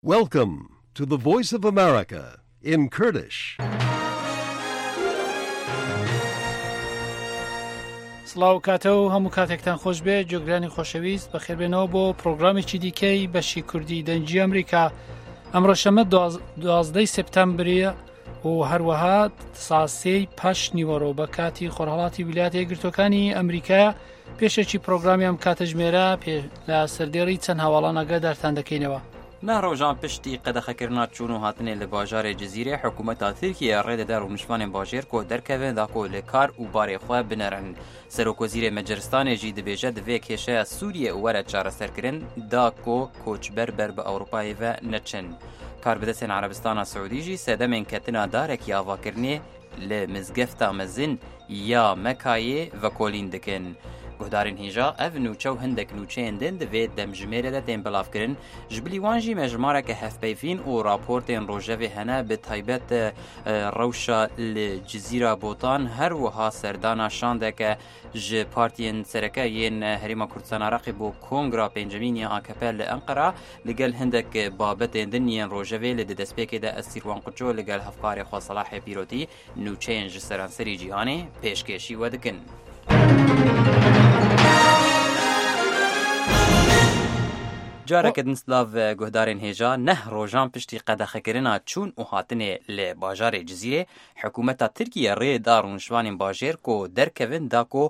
Welcome to the Voice of America in Kurdish. سڵاو کاتەوە هەموو کاتێکتان خۆش بێ جۆگرانی خۆشەویست بەخێربێنەوە بۆ پرۆگرامیی دیکەی بەشی کوردی دەنجی ئەمریکا ئەمڕۆ شەمە 12 سپتامبریە و هەروەها ساسەی پاش نیوەڕۆ بە کاتی خۆرهەڵاتی ویلایەتە یەکگرتووەکانی ئەمریکا پێشێکی پرۆگرامیان کاتەژمێرە لە سەردێڕی چەند هەواڵان ئاگادارتان دەکەینەوە. نهڕۆژان پشتی قەدەخەکردنا چوون و هاتنێ لە باژارێ جزیرە حکوومەتا تورکیە ڕێدەدار و نیشتوانên bajêr ku derkevin da ku li kar û barê xwe binerin. Serokvezîrê Macaristanê jî dibêje divê kêşeya Sûriye û were çareserkirin da ku koçber ber bi Ewropayê ve neçin. Karbidestên Erebistana Siûdî jî sedemên ketina darekî avakirinê li mizgefta mezin ya Mekayê vekolîn dikin. Guhdarên hêja ev nûçe û hindek nûçeyên din divê demjimêrê de tên bilavkirin ji bilî wan jî mejmareke hevpeyvîn û raportên rojevê hene bi taybet rewşa li Cizîra Botan her wiha serdana şandeke ji partiyên sereke yên Herêma Kurdistan Iraqê bo Kongra pêncemîn ya AKP li Enqera li gel hindek babetên din yên rojevê li di destpêkê de Esîrwan Quço li gel hevkarê xwe Selahê Pîrotî nûçeyên ji seranserî cîhanê pêşkêşî we dikin. Careke din Slav guhdarên hêja neh rojan piştî qedexekirina çûn û hatinê li bajarê Cizîrê hikûmeta Tirkiye rê da rûniştvanên bajêr ku derkevin da ku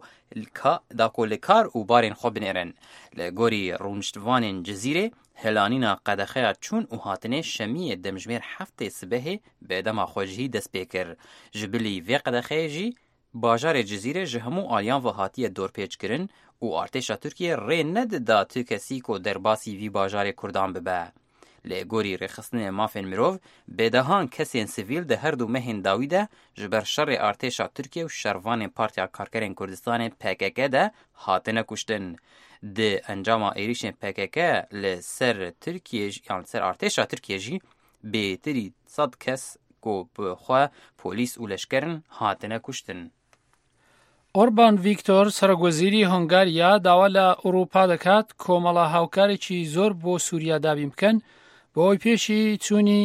li kar û barên xwe binêrin. Li gorî rûniştvanên Cizîrê helanîna qedexeya çûn û hatinê şemiyê demjimêr heftê sibehê bêdema xwe jî dest pê kir. Ji bilî vê qedexeyê jî bajarê Cizîrê ji hemû aliyan ve hatiye dorpêçkirin û artêşa Tirkiye rê nedida tu kesî ku derbasî vî bajarê Kurdan bibe. Lê gorî rêxistinê mafên mirov, bêdehan kesên sivîl di her du mehên dawî de ji ber şerê artêşa Tirkiye û şervanên Partiya Karkerên Kurdistanê PKK de hatine kuştin. Di encama êrişên PKK li ser Tirkiye yan ser artêşa Tirkiye jî bêtirî 100 kes ku bi xwe polîs û leşkerin hatine kuştin. ئۆربان ڤیکتۆر سەرۆکوەزیری هۆنگاریا داوا لە ئەوروپا دەکات کۆمەڵە هاوکارێکی زۆر بۆ سووریا دابین بکەن بۆ ئەوەی پێشی چوونی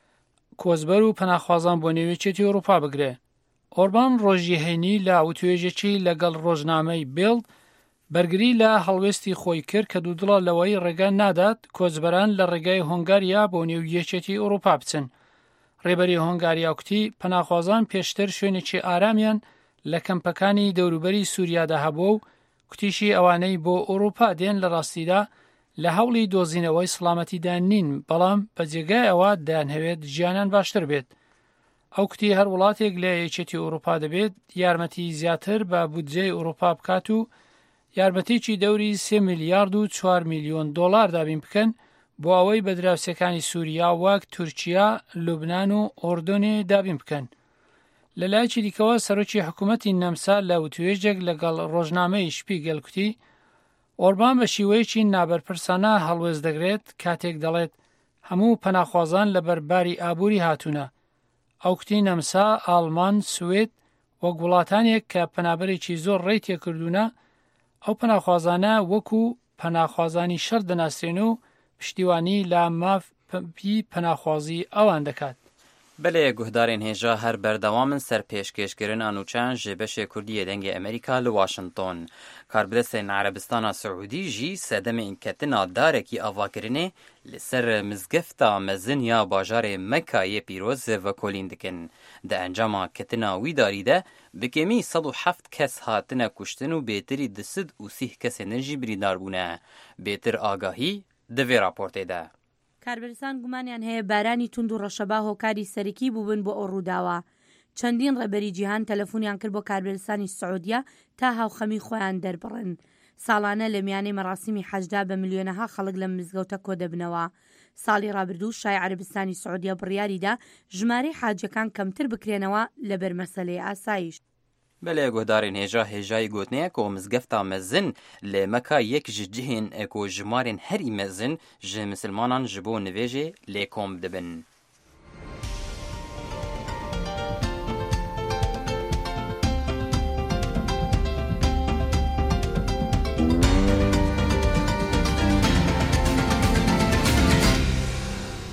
کۆچبەر و پەناخوازان بۆ نێوێچێتی ئەوروپا بگرێ. ئۆربان ڕۆژی هەینی لە وتوێژێکی لەگەڵ ڕۆژنامەی بیلد بەرگری لە هەڵوێستی خۆی کرد کە دوودڵە لەوەی ڕێگە نادات کۆچبەران لە ڕێگای هۆنگاریا بۆ نێویەکێتی ئەوروپا بچن. ڕێبەری هۆنگاریا وتی پەناخوازان پێشتر شوێنێکی ئارامیان لە کەمپەکانی دەوروبەری سووریادا هەبووە و کوتیشی ئەوانەی بۆ ئەوروپا دێن لە ڕاستیدا لە هەوڵی دۆزینەوەی سڵامەتیدا نین بەڵام بەجێگای ئەوە دەیانهەوێت ژیانیان باشتر بێت. ئەو کوتی هەر وڵاتێک لە یەکێتی ئەوروپا دەبێت یارمەتی زیاتر بە بودجەی ئەوروپا بکات و یارمەتیی دەوری 3 میلیارد و 4 میلیۆن دۆلار دابین بکەن بۆ ئەوەی بە دراوسەکانی سووریا وەک تورکیا، لوبنان و ئۆردۆنێ دابین بکەن. لەلایەکی دیکەوە سەرۆکی حکوومەتی نەمسا لە وتوێژێک لەگەڵ ڕۆژنامەی شپیگەل کوتی ئۆربان بە شیوەیەکی نابەرپرسانە هەڵوێز دەگرێت کاتێک دەڵێت هەموو پەناخوازان لە بەرباری ئابووری هاتوونە. ئەو کوتی نەمسا، ئاڵمان، سوێد وەک وڵاتانێک کە پەنابەرێکی زۆر ڕێی تێکردوونە ئەو پەناخوازانە وەکو پەناخوازانی شەر دەناسرێن و پشتیوانی لە مافی پەناخوازی ئەوان دەکات. بله گهدارین هێژا هەر بەردەوامن سەر پێشکێشکردن ئانوچان ji بەشێ کوردیە دەنگی ئەمریکا لە واشنگتۆن. کاربدەستên عەرەبستانە سعودی jî sedemên ketina darekî avakirinê li ser mizgefta mezin ya bajarê Mekayê pîroz vekolîn dikin. Di encama ketina wî darî de bi kêmî 107 kes hatine kuştin û bêtirî 230 kesên din jî birîndar bûne. Bêtir agahî di vê raportê de. کاربەرستان گومانیان هەیە بارانی توند و ڕەشەبا هۆکاری سەرەکی بووبن بۆ ئەو ڕووداوە. چەندین ڕێبەری جیهان تەلەفۆنیان کرد بۆ کاربەرستانی سعودیا تا هاوخەمی خۆیان دەربڕن. ساڵانە لە میانەی مەراسیمی حەجدا بە ملیۆنەها خەڵک لە مزگەوتە کۆ دەبنەوە. ساڵی ڕابردوو شای عەرەبستانی سعودیا بڕیاریدا ژمارەی حاجەکان کەمتر بکرێنەوە لەبەر مەسەلەی ئاسایش. بله گهدارین هێژای گوتنەیە کۆ مزگەفتا مەزن لە مەکا یەک ji cihên eko jimarên herî mezin ji misilmanan ji bo nivêjê lê kom dibin.